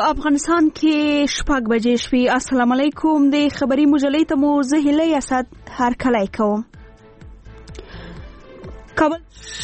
افغانستان کې 6 بجې شوي. السلام علیکم. د خبري مجلې ته مو زه هیله اسد هر کله کوم. کابل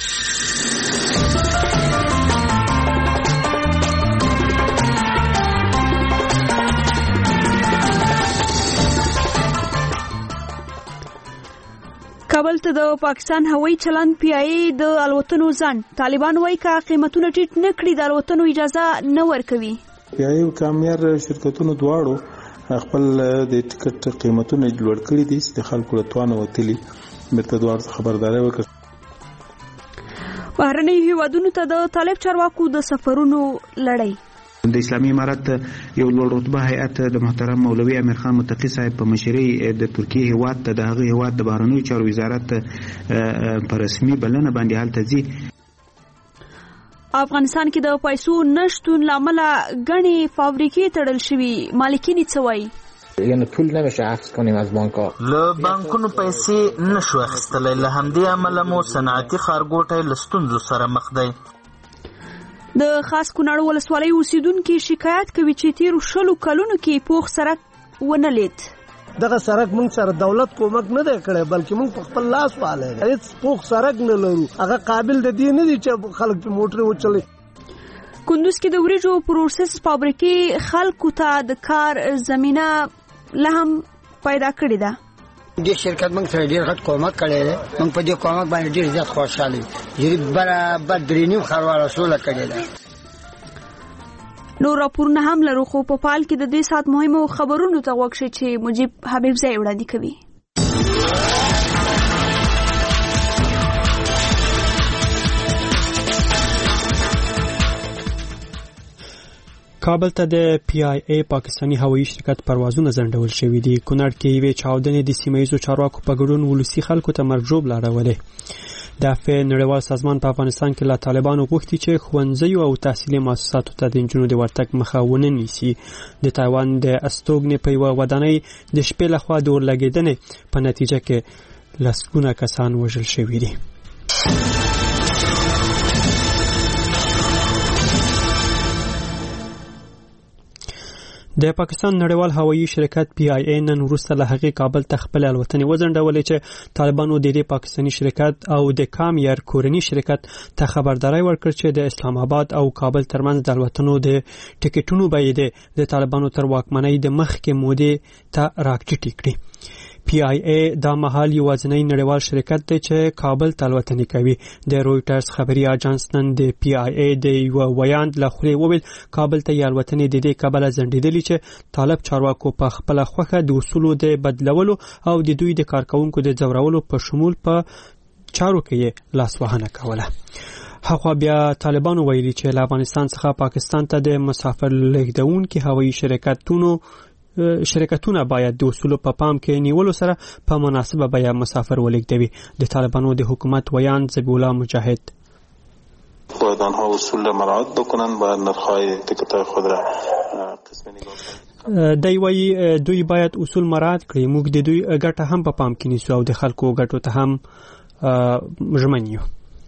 کابل ته د پاکستان هوایي چلند PIA د الوتنو ځان. طالبان وایي که قیمتونه ټیټ نه کړي د الوتنو اجازه نه ورکوي. PIA او کامیار شرکتونو دواړو خپل د ټیکټ قیمتونه لوړ کړي دي چې خلکو له توانه وتلي مرته دواړو خبرداري وکړه. بهرني هیوادونو ته د طالب چارواکو د سفرونو لړۍ. د اسلامي امارت یو لوړ رتبه هیئت د محترم مولوي امیر خان متقی صاحب په مشرۍ د ترکیه هیواد ته د هغه هیواد د بهرنیو چارو وزارت په رسمي بلنه باندې هلته ځي. افغانستان کې د پیسو نشتون لامل غني فابریکې تړل شوي. مالکین څه وایي؟ یعنی پول نمیشه اخذ کنیم از بانک‌ها. له بانکونو پیسې نشو اخیستلی. له همدې امله مو صنعتي ښارګوټی له ستونزو سره مخ دی. د خاص کونړ ولسوالۍ اوسیدونکو شکایت کوي چې تیر 20 کلونو کې پوخ سړک ونه لید. دغه سړک موږ سره دولت کومک نه دی کړی بلکې موږ په خپل لاس واله هیڅ پوخ سړک نه لرو. هغه قابل د دې نه دي چې خلک په موټر وچلي. کندوز کې د وریجو پروسس فابریکې خلکو ته د کار زمينه لهم پیدا کړې ده. دې شرکت موږ سره ډېر غټ کومک کړی دی. موږ په دې کومک باندې ډېر زیات خوشاله یو. برابر درینیو خروار رسول کړی دی. نور راپورونه هم لرو خو په پال کې د دې سات مهمو خبرونو ته وګورئ چې مجيب حبیب زئی وړاندې کوي. کابل ته د PIA پاکستانی هوایي شرکت پروازونه ځنډول شوي دي. کونړ کې یوې چاودنې د سیمه‌ییزو چارواکو په ګډون ولسي خلکو ته مرجوب لاړولې. د نړیوال سازمان په افغانستان کې له طالبانو غوښتي چې ښوونځیو او تحصیلي مؤسساتو ته د نجونو د ورتګ مخه ونه نیسي. د تایوان د استوګنې په یوه ودانۍ د شپې لخوا د اورلګېدنې په نتیجه کې لسګونه کسان وژل شوي دي. د پاکستان نړیوال هوایي شرکت PIA نن وروسته له هغې کابل ته خپل الوتنې وځنډولې چې طالبانو د دې پاکستاني شرکت او د کامیار کورني شرکت ته خبرداري ورکړه چې د اسلام آباد او کابل ترمنځ د الوتنو د ټیکټونو بیې د طالبانو تر واکمنۍ د مخکې مودې ته راکټې کړي. PIA دا مهال یوازینی نړیوال شرکت دی چې کابل ته الوتنې کوي. د رویټرز خبري اژانس نن د PIA د یو ویاند له خولې وویل کابل ته یې الوتنې د دې کبله ځنډېدلې چې طالب چارواکو په خپله خوښه د اصولو د بدلولو او د دوی د کارکوونکو د ځورولو په شمول په چارو کې یې لاسوهنه کوله. هغه بیا طالبانو ویلي چې له افغانستان څخه پاکستان ته د مسافر لیږدونکي هوایي شرکتونه باید د اصولو په پام کې نیولو سره په مناسبه بیه مسافر ولېږدوي. د طالبانو د حکومت ویان ذبیح الله مجاهد باید آنها اصول را مراعات بکنند. باید نرخ‌های تیکت‌های خود را قسمه نگاه دی وایي دوی باید اصول مراعات کړي. موږ د دوی ګټه هم په پام کې نیسو او د خلکو ګټو ته هم ژمن یو.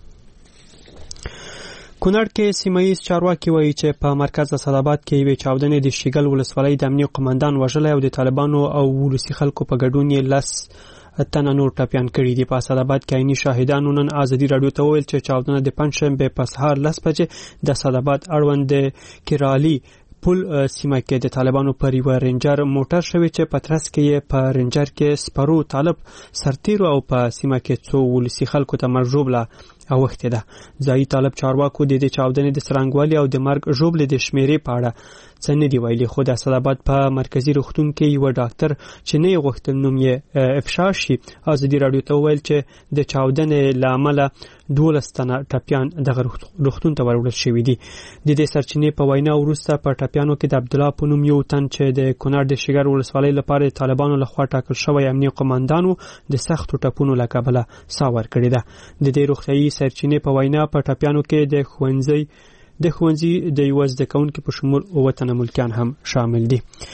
کونړ کې سیمه‌ییز چارواکي وایي چې په مرکز اسداباد کې یوې چاودنې د شیګل ولسوالۍ د امنیه قمندان وژلی او د طالبانو او ولسي خلکو په ګډون یې 10 تنه نور ټپیان کړي دي. په اسداباد کې عیني شاهدانو نن ازادي راډیو ته وویل چې چاودنه د پنجشنبې په سهار 10 بجې د اسداباد اړوند د کیرالي پل سیمه کې د طالبانو پر یو رینجر موټر شوی چې په ترڅ کې یې په رینجر کې سپرو طالب سرتیرو او په سیمه کې څو ولسي خلکو ته مرجوب لا اوښتې ده. ځایي طالب چارواکو د دې چاودنې د څرنګوالي او د مرګ ژوبلې د شمیرې په اړه څه نه دي ویلي. خو د اسداباد په مرکزي روغتون کې یو ډاکټر چې نه یې غوښتل نوم یې افشا شي ازادي راډیو ته وویل چې د چاودنې له امله 12 تنه ټپیان دغه روغتون ته وروړل شوي دي. د دې سرچینې په وینا وروسته په ټپیانو کې د عبدالله په نوم یو تن چې د کونړ د شیګر ولسوالۍ لپاره طالبانو لخوا ټاکل شوی امنیه قمندانو د سختو ټپونو له کبله ساه ورکړې ده. د دې روغتیايي سرچینې په وینا په ټپیانو کې د ښوونځي د یو زده کوونکي په شمول 9 تنه ملکیان هم شامل دي.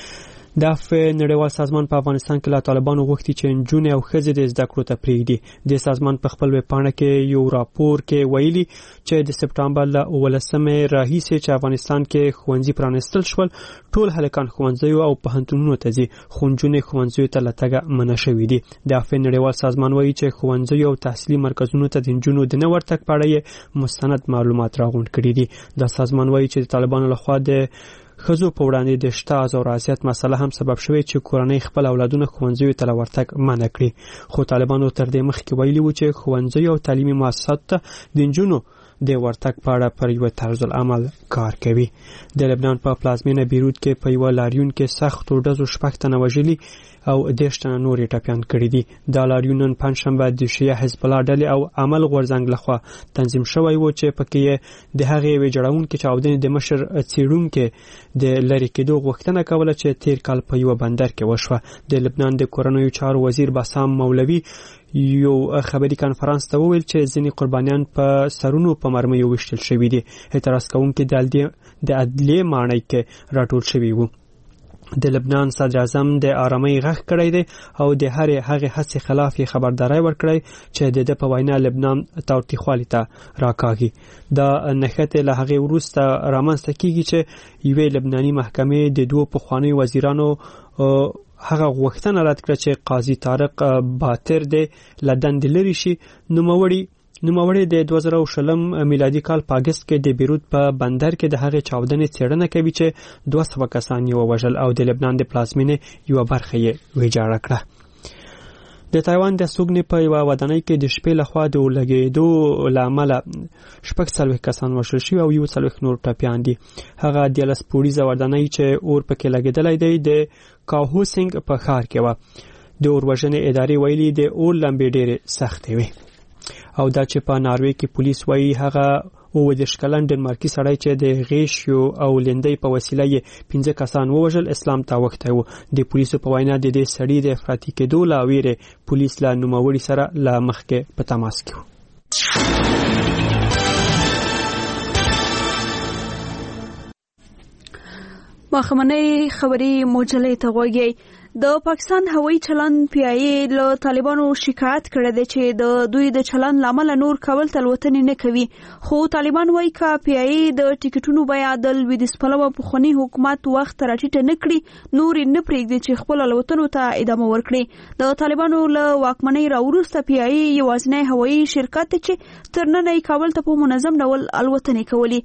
د نړیوال سازمان په افغانستان کې له طالبانو غوښتي چې نجونې او ښځې د زده کړو ته پرېږدي. د سازمان په خپل ویبپاڼه کې یو راپور کې ویلي چې د سپټمبر له 18 راهیسې چې افغانستان کې ښوونځي پرانیستل شول، ټول هلکان ښوونځیو او پوهنتونونو ته ځي، خو نجونې ښوونځیو ته له تګه منع شوي دي. د نړیوال سازمان وایي چې ښوونځیو او تحصیلي مرکزونو ته د نجونو د نه ورتګ په اړه یې مستند معلومات راغونډ کړي دي. دا سازمان وایي چې د طالبانو لخوا د ښځو په وړاندې د شتاز او رعایت مسله هم سبب شوی چې کورنۍ خپل اولادونه ښوونځیو ته ورتګ منع کړي. خو طالبانو تر دې مخکې ویلي و چې ښوونځي او تعلیمي مؤسساتو ته د نجونو د ورتګ په اړه پر یو طرز العمل کار کوي. د لبنان په پلازمینه بیروت کې په یو لاریون کې سختو ډزو 6 تنه وژلي او 10 تنه نور ټپيان کړي دي. د لاریون نن پنځشنبه د شیعه حزب الله ډلې او عمل غورځنګ لخوا تنظیم شوی و چې پکې د هغې ویجړونکو چاودنې د مشر څیړونکو د لری کېدو غوښتنه کوله چې تیر کال په یو بندر کې وشوه. د لبنان د کورنیو چارو وزیر باسام مولوی یو خبري کانفرنس ته وویل چې ځینې قربانیان په سرونو په مرمیو وشتل شوي دي. اعتراض کوونکي د عدلیې ماڼۍ کې راټول شوي وو. د لبنان صدر اعظم د آرامۍ غږ کړی دی او د هغې هڅې خلاف یې خبرداری ورکړی چې د په وینا لبنان تاوتریخوالي ته راکاږي. دا نښتې له هغې وروسته رامنځته کیږي چې یوې لبناني محکمې د 2 پخوانیو وزیرانو هغه غوښتنه رد کړه چې قاضي طارق باطر د لدن لري شي. نوموړی د 2020 میلادي کال په اگست کې د بیروت په بندر کې د هغې چاودنې څېړنه کوي چې 200 کسان یې ووژل او د لبنان د پلازمینې یوه برخه یې ویجاړه کړه. د تایوان د سوګنې په یوه ودانۍ کې د شپې لخوا د اورلګېدو له امله 40 کسان وژل شوي او 40 نور ټپیان دي. هغه 13 پوړیزه ودانۍ چې اور پکې لګېدلی دی د کاهوسنګ په ښار کې وه. د اور وژنې ادارې ویلي د اور لمبې ډېرې سختې وې. او دا چې په ناروې کې پولیس وایي هغه 20 کلن ډنمارکي سړی چې د غیشیو او لیندۍ په وسیله یې 15 کسان ووژل اسلام ته وختی و. د پولیسو په وینا د دې سړي د افراطي کېدو له ویرې پولیس له نوموړي سره له مخکې په تماس کې و. ماخمنۍ خبري مجلې ته غوږی. د پاکستان هوایي چلند PIA له طالبانو شکایت کړی دی چې د دوی د چلند لامل نور کابل ته الوتنې نه کوي. خو طالبان وایي چې PIA د ټیکټونو بیه د لویدیځ پلوه پخوانی حکومت وخت راټیټه نه کړي، نور نه پرېږدي چې خپل الوتنو ته ادامه ورکړي. د طالبانو له واکمنۍ راوروسته PIA یوازینی هوایي شرکت دی چې تر ننه کابل ته په منظم ډول الوتنې کولې.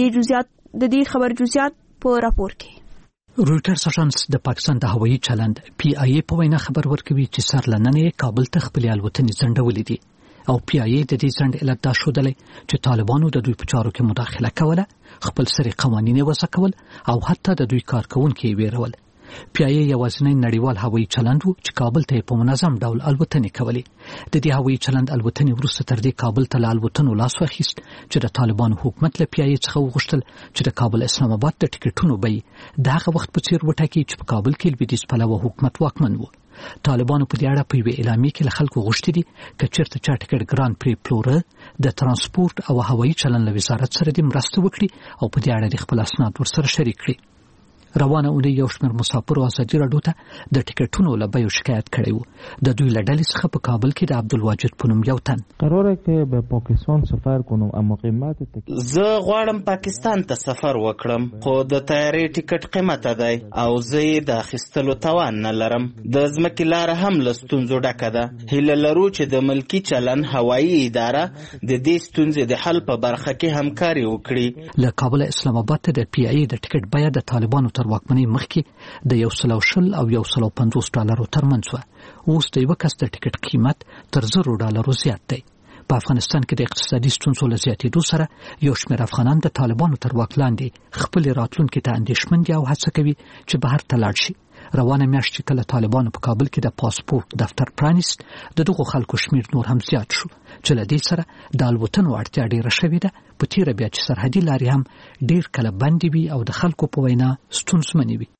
د دې خبر جزئیات په راپور کې. رویټرز اژانس د پاکستان د هوایي چلند PIA په وینا خبر ورکوي چې سرلننې کابل ته خپل الوتنې ځنډولې دي او PIA د دې ځنډ علت دا ښودلی چې طالبانو د دوی په چارو کې مداخله کوله، خپل سری قوانین وضع کول او حتی د دوی کارکونکي ویرول. PIA یوازینی نړیوال هوایي چلند و چې کابل ته په منظم ډول الوتنې کولې. د دې هوایي چلند الوتنې وروسته تر دې کابل ته له الوتنو لاس واخیست چې د طالبانو حکومت له PIA څخه وغوښتل چې د کابل اسلام آباد د ټیکټونو بیې د هغه وخت په څیر وټاکي چې په کابل کې لویدیځ پلوه حکومت واکمن و. طالبانو په دې اړه په یوه اعلامیه کې له خلکو غوښتي دي چې چیرته چا ټیکټ ګران پری پلوره د ترانسپورت او هوایي چلند له وزارت سره د مرسته وکړي او په دې اړه د خپل اسناد ورسره شریک کړي. روانه اونۍ یو شمېر مسافرو ازادي راډیو ته د ټیکټونو له بیو شکایت کړی و. د دوی له ډلې څخه په کابل کې د عبدالواجد په نوم یو تن قراره که به پاکستان سفر کنم اما قیمت زه غواړم پاکستان ته سفر وکړم خو د طیارې ټیکټ قیمته دی او زه یې د اخیستلو توان نه لرم. د ځمکې لاره هم له ستونزو ډکه ده. هیله لرو چې د ملکي چلند هوایي اداره د دې ستونزې د حل په برخه کې همکاري وکړي. له کابل اسلام آباد ته د PIA د ټیکټ بیه د طالبانو تر واکمنۍ مخکې د 120 او 150 ډالرو ترمنځ وه. اوس د یوه کس د ټیکټ قیمت تر $100 زیات دی. په افغانستان کې د اقتصادي ستونزو له زیاتېدو سره یو شمېر افغانان د طالبانو تر واک لاندې خپلې راتلونکي ته اندېښمن دي او هڅه کوي چې بهر ته لاړ شي. روانه میاشت چې کله طالبانو په کابل کې د پاسپورت دفتر پرانیست، د دغو خلکو شمیر نور هم زیات شو چې له دې سره د الوتنو اړتیا ډېره شوې ده. په تیره بیا چې سرحدي لارې هم ډېر کله بندې وي او د خلکو په وینا ستونزمنې وي.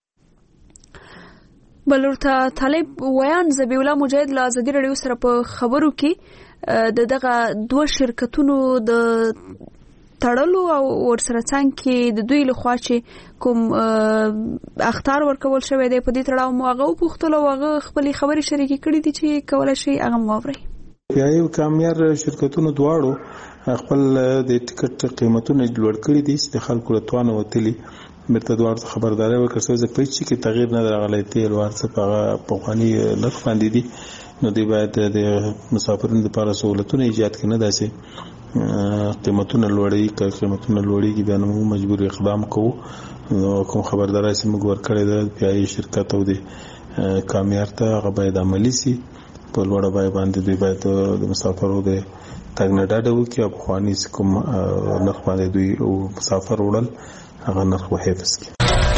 بلورته طالب ویان ذبیح الله مجاهد له ازادي راډیو سره په خبرو کې دغه 2 شرکتونو د تړلو او ورسره څنګ کې د دوی لخوا چې کوم اخطار ورکول شوی دی په دې تړاو مو هغه وپوښتل او هغه خپلې خبرې شریکې کړې دي چې کولی شي هغه مو واورئ. پیایي او کامیار شرکتونو دواړو خپل د ټکټ قیمتونه لوړ کړي دي چې د خلکو له توانه وتلي بیرته دواړو خبرداری وکړه چې په هیڅ کې تغییر نه راغلی دی لوړ څه په پخواني نرخ باندې دي نو دوی باید د مسافرینو لپاره سہولتونه ایجاد کړي نه داسې قیمتونه لوړوي که قیمتونه لوړېږي بیا نو موږ مجبور اقدام کوو نو کوم خبرداری چې موږ ورکړی ده پیایي شرکت او د کامیار ته هغه باید عملي سي په لوړه بیه باندې دوی باید د مسافرو د تګ نه ډاډه وکړي او پخواني کوم نرخ باندې دوی او مسافر وړل هغه نرخ حفظ کړي.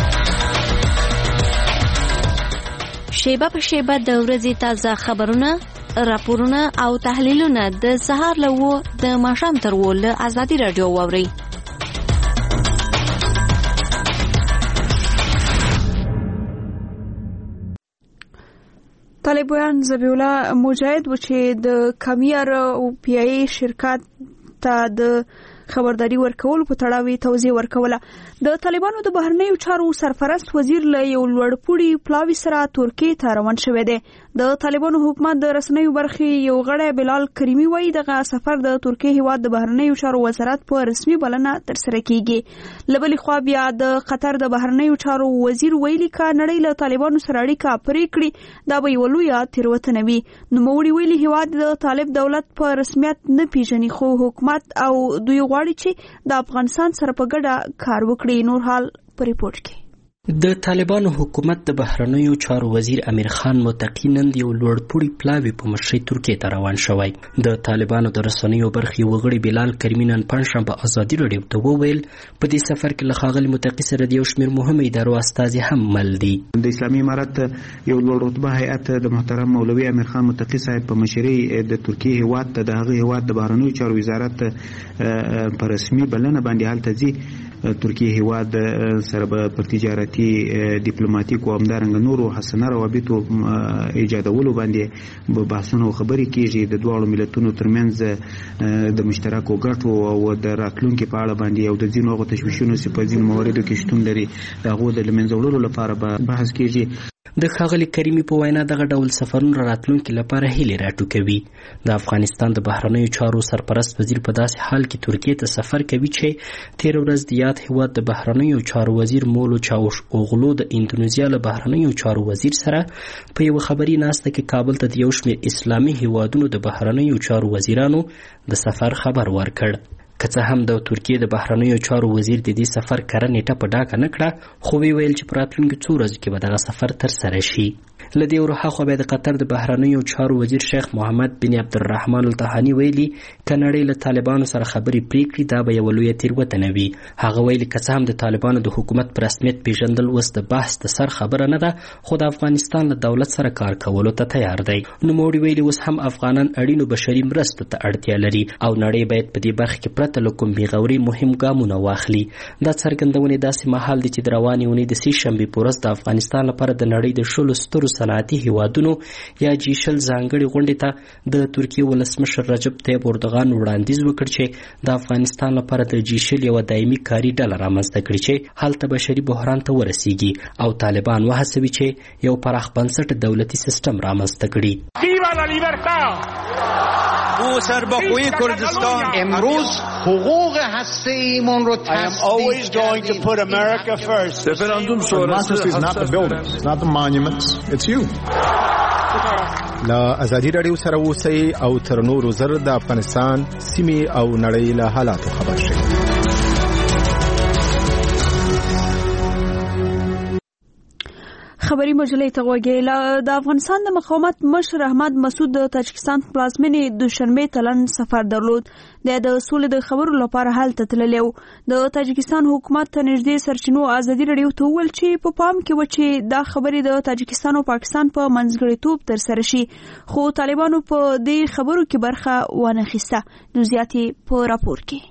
شیبه په شیبه د ورځې تازه خبرونه، راپورونه او تحلیلونه د سهار له 9 د ماښام تر 10 له ازادي رادیو واورئ. طالبان ذبیح الله مجاهد و چې د کامیار او پیایي شرکت ته د خبرداري ورکول په تړاو توضیح ورکوله. د طالبانو د بهرنیو چارو سرپرست وزیر له یو لوړپوړي پلاوي سره ترکیې ته روان شوی دی. د طالبانو حکومت د رسنیو برخې یو غړی بلال کریمي وایي دغه سفر د ترکیې هیواد د بهرنیو چارو وزارت په رسمي بلنه ترسره کیږي. له بلې خوا بیا د قطر د بهرنیو چارو وزیر ویلي که نړۍ له طالبانو سره اړیکه پرې کړي دا به یوه لویه تېروتنه وي. نوموړي ویلي هیواد د طالب دولت په رسمیت نه پیژني خو حکومت او دوی غواړي چې د افغانستان سره په ګډه کار وکړي. نور حال په ریپورت کې د طالبانو حکومت د بهرنیو چارو وزیر امیر خان متقی نن یو لوړپوړي پلاوي په مشرۍ ترکیې ته روان شوی. د طالبانو د رسنیو برخې وغړي بلال کریمي نن پنځشنبه ازادي رادیو ته وویل په دې سفر کې له ښاغلي متقی سره د یو شمېر مهمو ادارو استازي هم مل دي. د اسلامي امارت یو لوړ رتبه هیئت د محترم مولوي امیر خان متقی صاحب په مشرۍ د ترکیې هیواد ته د هغه هیواد د بهرنیو چارو وزارت په رسمي بلنه باندې هلته ځي. ترکیې هیواد سره په تجارتي ډیپلوماټیک او همدارنګه نورو حسنه روابطو ایجادولو باندې بحثونه او خبرې کیږي. د دواړو ملتونو ترمنځ د مشترکو ګټو او د راتلونکي په اړه باندې او د ځینو هغو تشویشونو چې په ځینو مواردو کې شتون لري د هغو د له منځه وړلو لپاره بحث کیږي. د ښاغلي کریمي په وینا دغه ډول سفرونه راتلونکي لپاره هیلې راټوکوي. د افغانستان د بهرنیو چارو سرپرست وزیر په داسې حال کې ترکیې ته سفر کوي چې تېره ورځ د یاد هیواد د بهرنیو چارو وزیر مولو چاوش اوغلو د اندونیزیا له بهرنیو چارو وزیر سره په یوه خبري ناسته کې کابل ته د یو شمېر اسلامي هیوادونو د بهرنیو چارو وزیرانو د سفر خبر ورکړ. که څه هم د ترکیې د بهرنیو چارو وزیر د دې سفر کره نیټه په ډاګه نه کړه خو ویل چې په راتلونکي څو ورځو کې به دغه سفر ترسره شي. له دې وروهاخوا بیا د قطر د بهرنیو چارو وزیر شیخ محمد بن عبدالرحمن الطحاني ویلي که نړۍ له طالبانو سره خبرې پرې کړي دا به یوه لویه تېروتنه وي. هغه ویلي که څه هم د طالبانو د حکومت په رسمیت پیژندل اوس د بحث د سر خبره نه ده خو د افغانستان له دولت سره کار کولو ته تیار دی. نوموړي ویلي اوس هم افغانان اړینو بشري مرستو ته اړتیا لري او نړۍ باید په دې برخه کې پرته له کوم بېغوري مهم ګامونه واخلي. دا څرګندونې داسې مهال دي چې د روانې اونۍ د سې شنبې په ورځ د افغانستان لپاره د نړۍ د شلو سترو صنعتي هیوادونو یا جیشل ځانګړي غونډې ته د ترکیې ولسمشر رجب طیب اردوغان وړاندیز وکړ چې د افغانستان لپاره د جیشل یوه دایمي کاري ډله رامنځته کړي چې هلته بشري بحران ته ورسیږي او طالبان وهڅوي چې یو پراخ بنسټ دولتي سیستم رامنځته کړي. موسرباخوی کردستان امروز حقوق هسته‌ایمون رو تصدیق Referendum sonrası is not the buildings, it's not the monuments, it's you. لا ازادي رادیو سره اوسئ او تر نورو زر د افغانستان سیمې او نړۍ له حالاتو خبر شئ. خبري مجلې ته وګورئ. د افغانستان د مقاومت مشر احمد مسعود د تاجکستان پلازمېنې دوشنبه تلن سفر درلود. د سولې د خبرو لپاره هلته تللی و. د تاجکستان حکومت ته نږدې سرچینو ازادي رادیو ته وویل چې په پام کې و چې دا خبرې د تاجکستان او پاکستان په منځګړیتوب ترسره شي خو طالبانو په دې خبرو کې برخه وانه اخیسته. نو زیاتې په راپور کې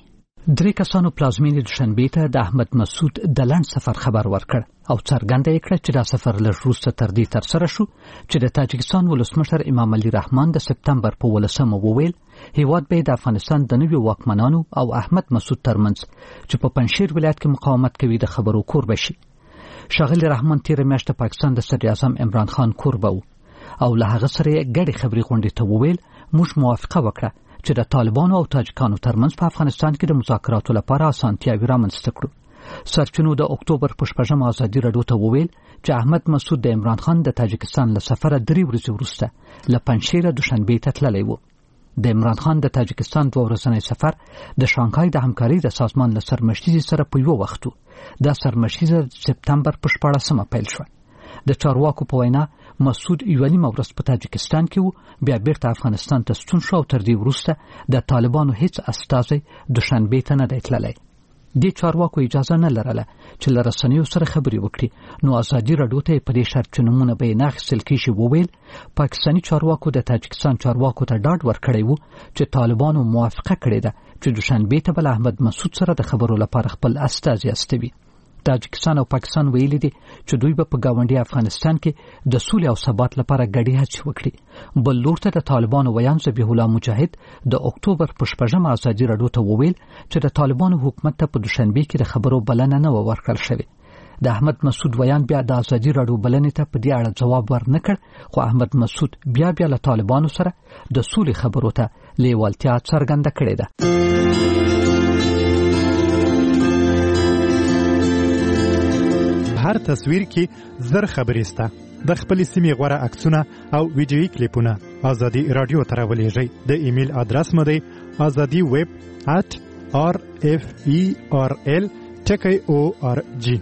درې کسانو پلازمینې دوشنبې ته د احمد مسعود د لنډ سفر خبر ورکړ او څرګنده یې کړه چې دا سفر لږ وروسته تر دې ترسره شو چې د تاجکستان ولسمشر امام علي رحمان د سپتمبر په 18 وویل هیواد به د افغانستان د نویو واکمنانو او احمد مسعود ترمنځ چې په پنجشیر ولایت کې مقاومت کوي د خبرو کور بشي. ښاغلي رحمان تیر میاشت د پاکستان د صدر اعظم عمران خان کوربه او له هغه سره ګډې خبري غونډې ته وویل موږ موافقه وکړه چې د طالبانو او تاجکانو ترمنځ په افغانستان کې د مذاکراتو لپاره اسانتیاوې رامنځته کړو. سرچینو د اکتوبر په 8 ازادي راډیو ته وویل چې احمد مسعود د عمران خان د تاجکستان له سفره 3 ورځې وروسته له پنجشیر دوشنبې ته تللی و. د عمران خان د تاجکستان 2 ورځنی سفر د شانګهای د همکارۍ د سازمان له سرمشتي سره په یو وخت د سرمشتي د سپتمبر په 14 پیل شو. د چارواکو په وینا مسعود یو نیمه ورځ په تاجکستان کې و بیا بیرته افغانستان ته ستون شو او تر دې وروسته د طالبانو هیڅ استازی دوشنبې ته نه دی تللی. د چارواکو اجازه نه لرله چې له رسنیو سره خبرې وکړي نو ازادي راډیو ته په دې شرط چې نومونه به یې نه اخیستل کېږي وویل پاکستاني چارواکو د تاجکستان چارواکو ته ډاډ ورکړی و چې طالبانو موافقه کړې ده چې دوشنبې ته به له احمد مسعود سره د خبرو لپاره خپل استازي استوي. تاجکستان او پاکستان ویلي دي چې دوی به په ګاونډي افغانستان کې د سولې او ثبات لپاره ګډې هڅې وکړي. بل لور ته د طالبانو ویان ذبیح الله مجاهد د اکتوبر په 8 ازادي راډیو ته وویل چې د طالبانو حکومت ته په دوشنبې کې د خبرو بلنه نه ورکړل شوې. د احمد مسعود ویان بیا د ازادي راډیو بلنې ته په دې اړه جواب ورنکړ خو احمد مسعود بیا له طالبانو سره د سولې خبرو ته لیوالتیا څرګنده کړې ده. هر تصویر کې زر خبرې سته. د خپلې سیمې غوره عکسونه او ویډیویي کلیپونه ازادي راډیو ته راولېږئ. د ایمیل ادرس مو دی azadi@rferl.org.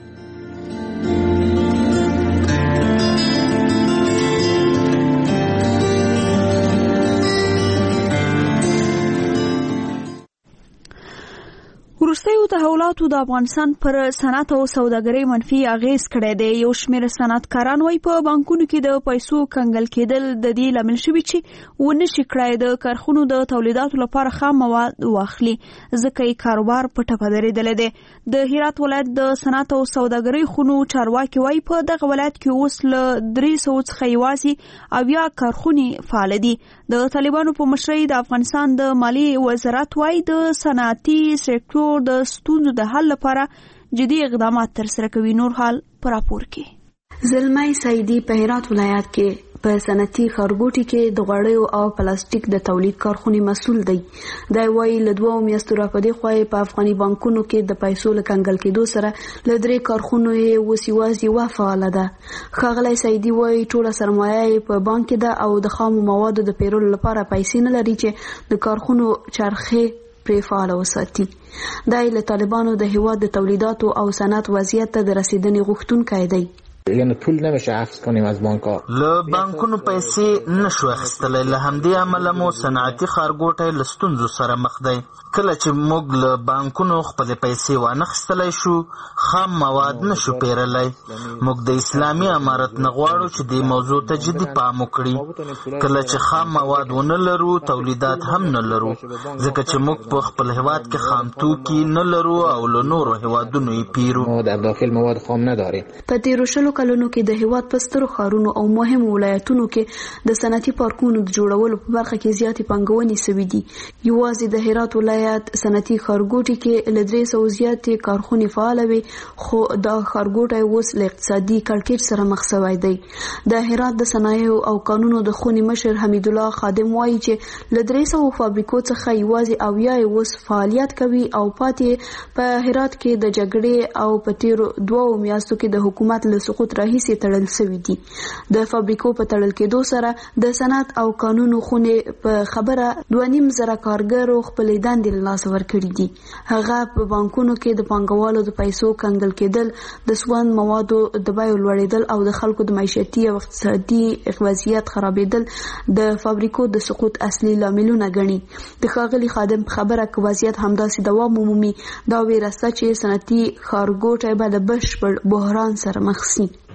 وروستیو تحولاتو د افغانستان پر صنعت او سوداګرۍ منفي اغیز کړی دی. یو شمېر صنعتکاران وايي په بانکونو کې د پیسو کنګل کېدل د دې لامل شوي چې ونشي کړای د کارخونو د تولیداتو لپاره خام مواد واخلي ځکه یې کاروبار په ټپه درېدلی دی. د هرات ولایت د صنعت او سوداګرۍ خونو چارواکي وايي په دغه ولایت کې اوس له 300 څخه یوازې 80 کارخونې فعال دي. د طالبانو په مشرۍ د افغانستان د مالی وزارت وايي د صنعتي سکتور د ستونزو د حل لپاره جدي اقدامات ترسره کوي. نور حال پر راپور کې زلمای سعیدی په هرات ولایت کې په صنعتي ښارګوټي کې د غوړیو او پلاستیک د تولید کارخونې مسؤل دی. دا وايي له 2 میاشتو راپدې خوای په افغاني بانکونو کې د پیسو لکنګل کېدو سره له 3 کارخونو یې وسیوازي وفعال ده. ښاغلی سعیدی وايي ټوله سرمایه په بانک کې ده او د خامو موادو د پیرولو لپاره پیسې نه لري چې د کارخونو چرخه پرې فعال وساتي. دا له طالبانو د هیواد د تولیداتو او صنعت وضعیت ته د رسیدنې غوښتونکی دی. یعنی پول نمیشه عکس کنیم از بانک‌ها. له بانکونو پیسې نشو اخیستلی. له همدې امله مو صنعتي ښارګوټی له ستونزو سره مخ دی. کله چې موږ له بانکونو خپلې پیسې وانخیستلی شو خام مواد نشو پیرلی. موږ د اسلامي امارت نه غواړو چې دې موضوع ته جدي پام وکړي. کله چې خام مواد ونه لرو تولیدات هم نه لرو ځکه چې موږ په خپل هیواد کې خام توکي نه لرو او له نورو هیوادونو یې پیرو. در داخل مواد خام نداریم. په تیرو شلو کلونو کې د هیواد په سترو ښارونو او مهمو ولایتونو کې د صنعتي پارکونو د جوړولو په برخه کې زیاتې پانګونې شوې دي. یوازې د هرات ولایت صنعتي ښارګوټي کې له 300 زیاتې کارخونې فعال وي خو دا ښارګوټی اوس له اقتصادي کړکېچ سره مخ شوی دی. د هرات د صنایعو او کانونو د خونې مشر حمید الله خادم وايي چې له 300 فابریکو څخه یوازې 80 اوس فعالیت کوي او پاتې په هرات کې د جګړې او په تیرو 2 میاشتو کې د حکومت له سقوط راهیسې تړل شوي دي. د فابریکو په تړل کېدو سره د صنعت او کانونو خونې په خبره 2.5 کارګرو خپلې دندې له لاسه ورکړي دي. هغه په بانکونو کې د پانګوالو د پیسو کنګل کېدل د سون موادو د بیو لوړېدل او د خلکو د معیشتي او اقتصادي وضعیت خرابېدل د فابریکو د سقوط اصلي لاملونه ګڼي. د ښاغلي خادم په خبره کې وضعیت همداسې دوام ومومي دا ویره شته چې صنعتي ښارګوټی به د بشپړ بحران سره مخ شي.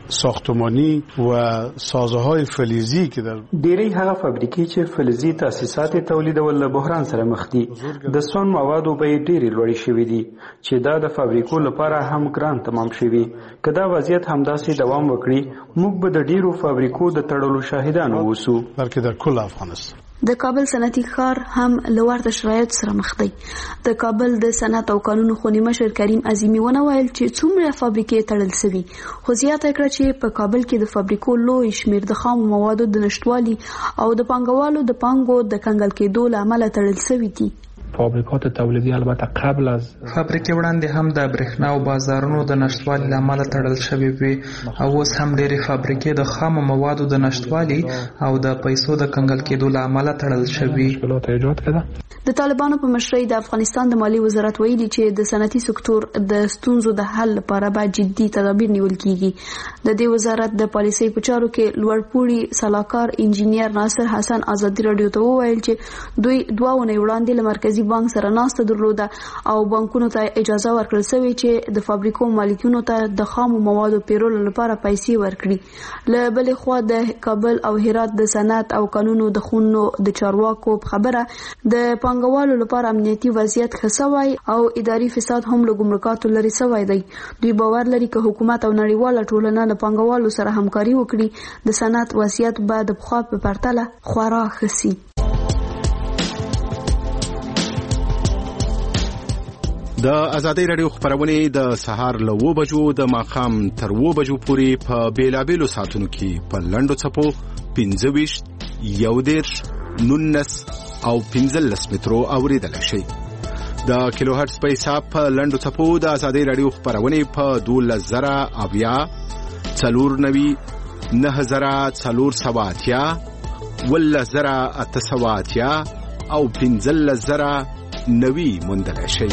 ساختمانی و سازه‌های فلزی که در ډېری هغه فابریکې چې فلزي تاسیسات تولیدول له بحران سره مخ دي. د سون موادو بیې ډېرې لوړې شوې دي چې دا د فابریکو لپاره هم ګران تمام شوي. که دا وضعیت همداسې دوام وکړي موږ به د ډېرو فابریکو د تړلو شاهدان اوسو. بلکې در کل افغانستان د کابل صنعتي ښار هم له ورته شرایطو سره مخ دی. د کابل د صنعت او کانونو خوني مشر کریم عظیمي ونه ویل چې څومره فابریکې تړل شوي، خو زیاته کړه چې په کابل کې د فابریکو لوی شمیر د خامو موادو د نشټوالي او د پانګوالو د پانګو د کنګل کېدو له امله تړل شوي دي. فابریکات تولیدی البته قبل از فابریکې وړاندې هم د برېښنا او بازارونو د نشټوالي له امله تړل شوې وي او اوس هم ډېرې فابریکې د خامو موادو د نشټوالي او د پیسو د کنګل کېدو له امله تړل شوي. د طالبانو په مشرۍ د افغانستان د مالی وزارت ویلي چې د صنعتي سکتور د ستونزو د حل لپاره باید جدي تدابیر نیول کیږي. د دې وزارت د پالیسۍ په چارو کې لوړپوړي سلاکار انجینیر ناصر حسن ازادي رادیو ته وویل چې دوی 2 اونۍ وړاندې له مرکزي بانک سره ناسته درلوده او بانکونو ته اجازه ورکړل شوې چې د فابریکو مالکینو ته د خامو موادو پیرولو لپاره پیسې ورکړي. له بلې خوا د کابل او هرات د صنعت او قانونو د خونو د چارواکو خبره د پانګوالو لپاره امنیتي وضعیت ښه شوی او اداري فساد هم له ګمرکاتو لرې شوی دی. دوی باور لري که حکومت او نړیواله ټولنه له پانګوالو سره همکاري وکړي د صنعت وضعیت به د پخوا په پرتله خورا ښه شي. د ازادۍ راډیو خبرونه د سهار له 9 بجو د ماښام تر 9 بجو پورې په بیلابېلو ساعتونو کې په لنډو څپو 25 11 19 او 15 مترو اوریدل شي. د کیلو هرتز په حساب په لنډو څپو د ازادۍ راډیو خبرونه په 12000 490 9480 10880 او 15090 موندل شي.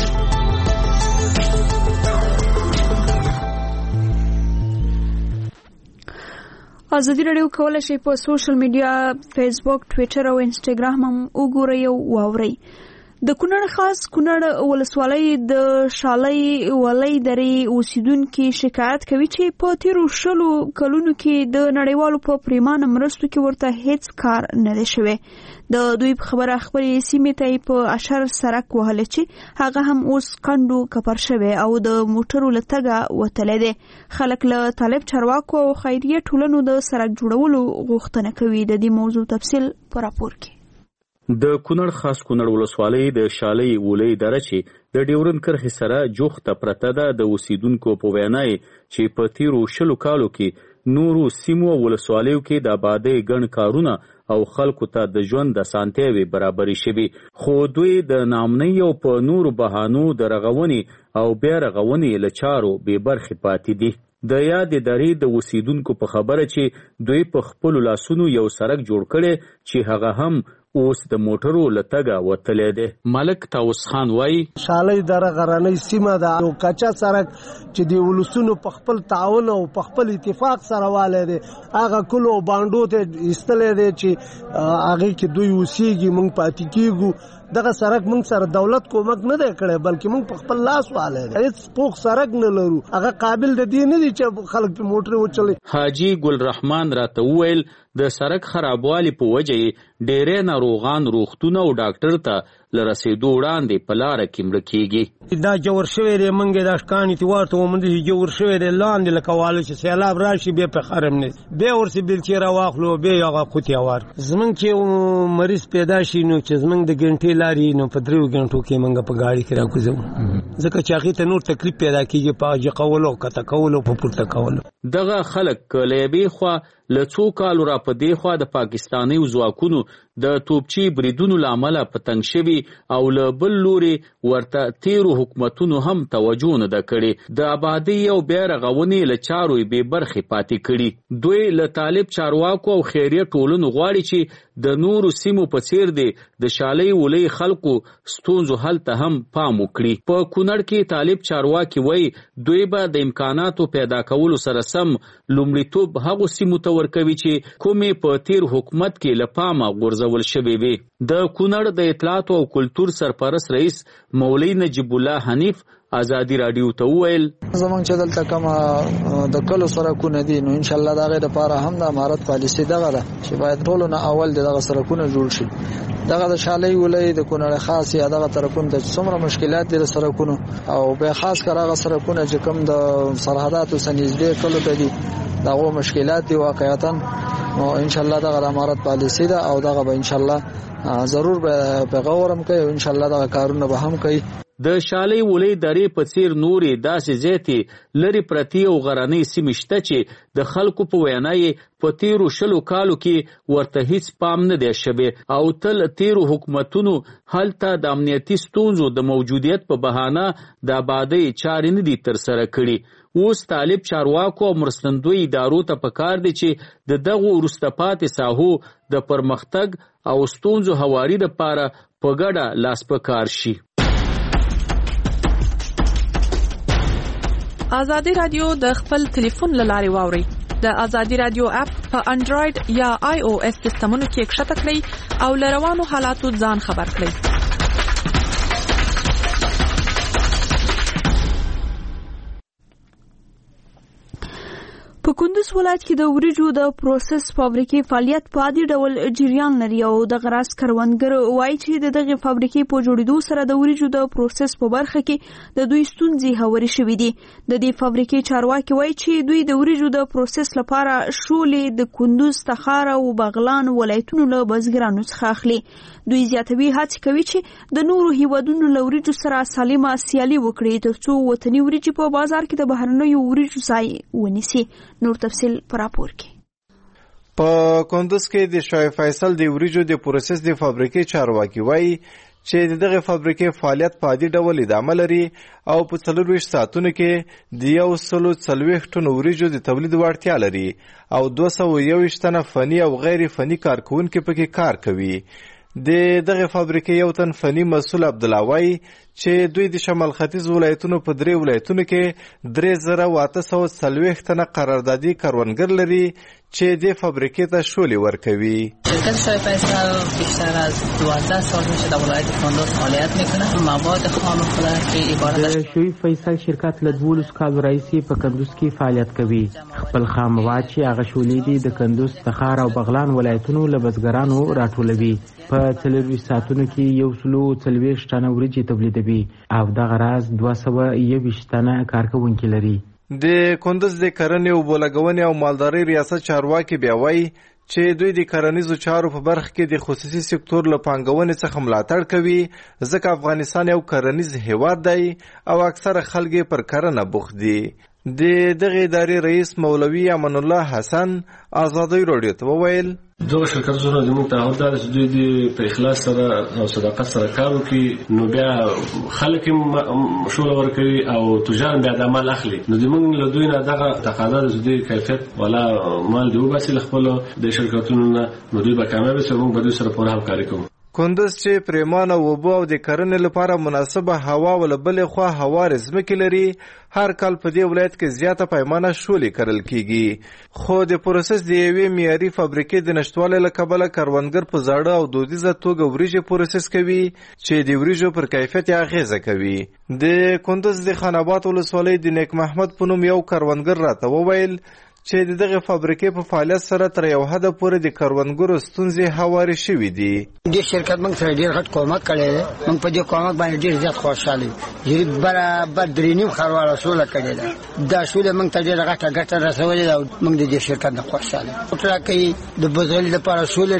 ازادي راډیو کولای شي په سوشل میډیا فیسبوک، ټویټر او انسټاګرام هم وګورئ او واورئ. د کونړ خاص کونړ ولسوالۍ د شالۍ ولۍ درې اوسیدونکو شکایت کوي چې په تیرو 20 کلونو کې د نړیوالو په پریمانه مرستو کې ورته هیڅ کار نه دی شوی. د دوی په خبره خبرې سیمې ته په اشر سرک وهل چې هغه هم اوس کندو کپر شوی او د موټرو لټګه وتلی دی. خلک له طالب چارواکو او خیریه ټولنو د سرک جوړولو غوښتنه کوي. د دې موضوع تفصیل په راپور کې. د کونړ خاص کونړ ولسوالۍ د شالۍ ولۍ دره چې د ډیورند کرښې سره جوخته پرته ده د اوسیدونکو په وینا چې په تیرو 20 کالو کې نورو سیمو ولسوالیو کې د آبادۍ ګڼ کارونه او خلکو ته د ژوند د سانتیاوي برابري شوي، خو دوی د نامنۍ او په نورو بهانو د رغونې او بیا رغونې له چارو بې برخې پاتې دي. د یادې درې د اوسیدونکو په خبره چې دوی په خپلو لاسونو یو سرک جوړ کړی چې هغه هم اوس د موټرو لټګه وتلی دی. ملک تاوس خان وایي شالۍ دره غرنۍ سیمه ده، یو کچا سرک چې د ولسونو په خپل تعاون او په خپل اتفاق سره والی دی. هغه کلو بانډو ته ایستلی دی چې هغې کې دوی اوسیږي، موږ پاتې کیږو. دغه سرک موږ سره دولت کومک نه دی کړی بلکې موږ په خپل لاس والی دی. هیڅ پوخ سرک نه لرو، هغه قابل د دې نه دی چې خلک په موټرې وچلي. حاجي ګل رحمان راته وویل د سرک خرابوالي په وجه ډېری ناروغان روغتون او ډاکټر ته لرسېدو وړاندې په لاره کې مړه کېږي. دا جوړ شوی دی، موږ دا شکانې ته ورته وموندل چې جوړ شوی دی لاندې لکه واله چې سیلاب راشي بیا په خرم نه بیا ورسې بیلچې راواخلو بیا هغه قوتې هوار. زموږ چې مریض پیدا شي نو چې زموږ د ګنټې لارې نو په 3 غنټو کې موږ په گاډي کې راکوزو، ځکه چې هغې ته نور تکلیف پیدا کېږي په اجي کولو او کته کولو په پورته کولو. دغه خلک له یوې خوا له څو کالو را په دې خوا د پاکستاني ځواکونو د توپچي بریدونو له امله په تنګ شوي او له بل لورې ورته تیرو حکومتونو هم توجه نه ده کړې. د آبادۍ او بیا رغونې له چارو یې بې برخې پاتې کړي. دوی له طالب چارواکو او خیریه ټولنو غواړي چې د نورو سیمو په څیر دی د شالۍ ولۍ خلکو ستونزو حل ته هم پام وکړي. په کونړ کې طالب چارواکي وایي دوی به د امکاناتو پیدا کولو سره سم لومړیتوب هغو سیمو ته ورکوي چې کومې په تیر حکومت کې له پامه غورځول شوې وي. د کونړ د اطلاعاتو او کلتور سرپرست رئیس مولوي نجیب الله حنیف ازادي رادیو ته وویل زمونږ چې دلته کومه د کلو سرکونه دي نو ان شاء الله دا غیر لپاره هم د امارت پالیسي دغه ده چې باید ټول نه اول دغه سرکونه جوړ شي. دغه د شالۍ ولې د کونړ خاص یا دغه طرفونو ته څومره مشکلات دي سرکونو او به خاص کر هغه سرکونه چې کوم د سرحداتو سنځدې کلو ته دي دغه مشکلات دي واقعیتا نو ان شاء الله دغه امارت پالیسي ده او دغه به ان شاء الله ضرور به غورم کوي او ان شاء الله دغه کارونه به هم کوي. د شالۍ ولې درې په څیر نورې داسې زیاتې لري پرتی او غراني سیمې شته چې د خلکو په وینای په تیرو شلو کالو کې ورته هیڅ پام نه دی شوی او تل تیرو حکومتونو هلته د امنیتي ستونزو د موجودیت په بهانه د آبادی چارې نه دي ترسره کړي. اوس طالب چارواکو او مرستندوی ادارو ته پکار دي چې د دغه وروسته پاتې ساحو د پرمختګ او ستونزو هواري لپاره په ګډه لاس په کار شي. آزادی رادیو د خپل ټلیفون لارې واوري. د آزادی رادیو اپ په انډراید یا آی او اس سیستمونو کې ښکته کړئ او لروانو حالاتو ځان خبر کړئ. په کندوز ولایت کې د وریجو د پروسس فابریکې فعالیت په عادي ډول جریان لري او د غراس کروندګر وایي چې د دغه فابریکې په جوړېدو سره د وریجو د پروسس په برخه کې د دوی ستونزې هواري شوې دي. د دې فابریکې چارواکي وایي چې دوی د وریجو د پروسس لپاره شولې د کندوز، تخار او بغلان ولایتونو له بزګرانو څخه اخلي. دوی زیاتوي هڅه کوي چې د نورو هیوادونو له وریجو سره سالمه سیالي وکړي ترڅو وطني وریجې په بازار کې د بهرنیو وریجو ځای ونیسي. نور تفصیل پر راپور کې. په کندوز کې د شاه فیصل د وریجو د پروسس د فابریکې چارواکي وایي چې دغه فابریکې فعالیت په عادي ډول ادامه لري او په 24 ساعتونو کې د 140 ټن وریجو د تولید وړتیا لري او 221 تنه فني او غیر فني کارکونکو پکې کار کوي. د دغه فابریکې یو تن فني مسؤل عبدالله وایي چې دوی د شمال ختیځ ولایتونو په 3 ولایتونو کې 3840 تنه قراردادي کروندګر لري چې د فابریکې ته شولې ورکوي. شرکت شاه فیصل بیشتر از 12 سال میشه در ولایت کندوز فعالیت میکنه. مواد خام خودش که عبارت از شوی فیصل شرکت له 12 کال راهیسې په کندوز کې فعالیت کوي. خپل خام مواد چې هغه شولې دي د کندوز، تخار او بغلان ولایتونو له بزګرانو راټولوي. په 24 ساعتونو کې 140 ټنه وریجې تولیدوي او دغه راز 221 تنه کارکونکي لري. د کندوز د کرنې او بولګونې او مالدارۍ ریاست چارواکي بیا وایي چې دوی د کرنیزو چارو په برخه کې د خصوصي سکتور له پانګونې څخه ملاتړ کوي ځکه افغانستان یو کرنیز هیواد دی او اکثره خلک پر کرنه بوخت دي. د دغه ادارې رئیس مولوي امان الله حسن آزادی رادیو ته وویل دغه شرکتونه زموږ تعهد دی چې دوی په اخلاص سره او صداقت سره کار وکړي نو بیا خلک شوله ورکوي او تجار بیا د عمل اخلي نو زموږ له دوی نه دغه تقاضا د دوی کیفیت ولا مال دی وباسي خپل د شرکتونو نو دوی به کامیاب شي موږ به دوی سره پوره همکاري کوو. کندوز چې پریمانه اوبه او د کرنې لپاره مناسبه هوا ول بلې خوا هوار ځمکې لري هر کال په دې ولایت کې زیاته پیمانه شولې کرل کیږي خو د پروسس د یوې معیاري فابریکې د نشټوالي له کبله کروندګر په زاړه او دودیزه توګه وریجې پروسس کوي چې د وریجو پر کیفیت اغیزه کوي. د کندوز د خان آباد ولسوالۍ د نیک محمد په نوم یو کروندګر راته وویل چې دغه فابریکې په فعالیت سره تر یو حد پورې د کروندګرو ستونزې هوارې شوې دي. د شرکت موږ سره ډېر غټ کومک کړی دی. موږ په دې کومک باندې ډېر زیات خوشحاله یو. برابر 3.5 خرواره سوله کړې ده. دا شوله موږ ته ډېر غټه ګټه رسولې ده او موږ د دې شرکت نه خوشحاله. تر کوي د بزګر لپاره شوله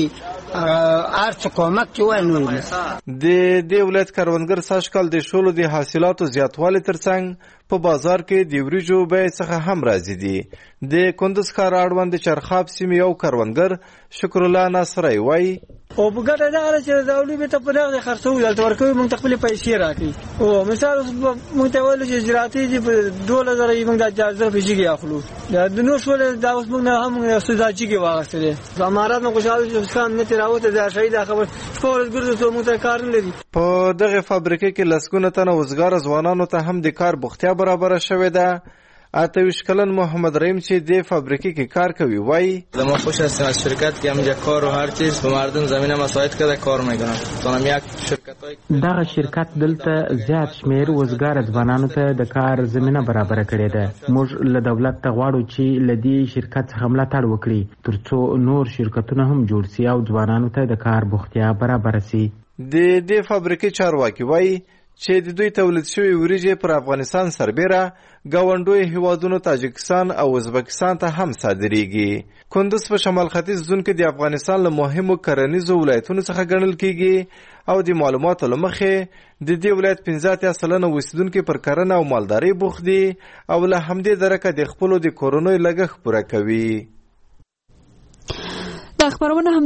راکړي ارڅ کومک چې وای نور د دې ولایت کروندګر ساشکل د شولو د حاصلاتو زیاتوالي ترڅنګ په بازار کې د وریجو بیه څخه هم راځي دي. د کندوز ښار اړوند چرخاب سیمې یو کروندګر شکر الله ناصری وایي او په ګټه دا چې داولي به ته په دغه خرڅو دلته ورکوي موږ خپل پیسې راکړي او مثال موږ ته ویل چې زراعتي دي په 2000 موږ د 4000 پیسې اخلو د نو شول دا اوس موږ هم سوزاچی کې واغستل زمارات نو خوشاله چې ځان نه تراوته دا شي دا خبر ټول ګرځو ته موږ ته کار نه لري. په دغه فابریکې کې لسګونه تنه وزګار ځوانانو ته هم د کار بوختیا برابر شوې ده 28 کلن محمد رحیم چې د فابریکې کې کار کوي وایي ما خوش هستم از شرکت که همینجا کار و هر چیز به مردم زمینه مساعد کرده کار میکنن تونم یک شرکتای دغه شرکت دلته زیات شمیر وزګار ځوانانو ته د کار زمینه برابر کړې ده موږ له دولت ته غواړو چې لدی شرکت څخه ملاتړ وکړي ترڅو نور شرکتونه هم جوړ شي او ځوانانو ته د کار بوختیا برابر شي د دې فابریکې چارواکي وایي چې د دوی تولید شوی وریجې پر افغانستان سربیره ګاونډوي هیوادونو تاجکستان او ازبکستان ته هم صادریږي. کندز په شمال ختیځ زون کې د افغانستان له مهمو کرنیزو ولایتونو څخه ګڼل کیږي او د معلوماتو له مخې د دې ولایت 15% اوسیدونکو پر کرنه او مالداري بوخت دي او له همدې درکه د خپلو د کورونو لګښت پوره کوي. د خبرونه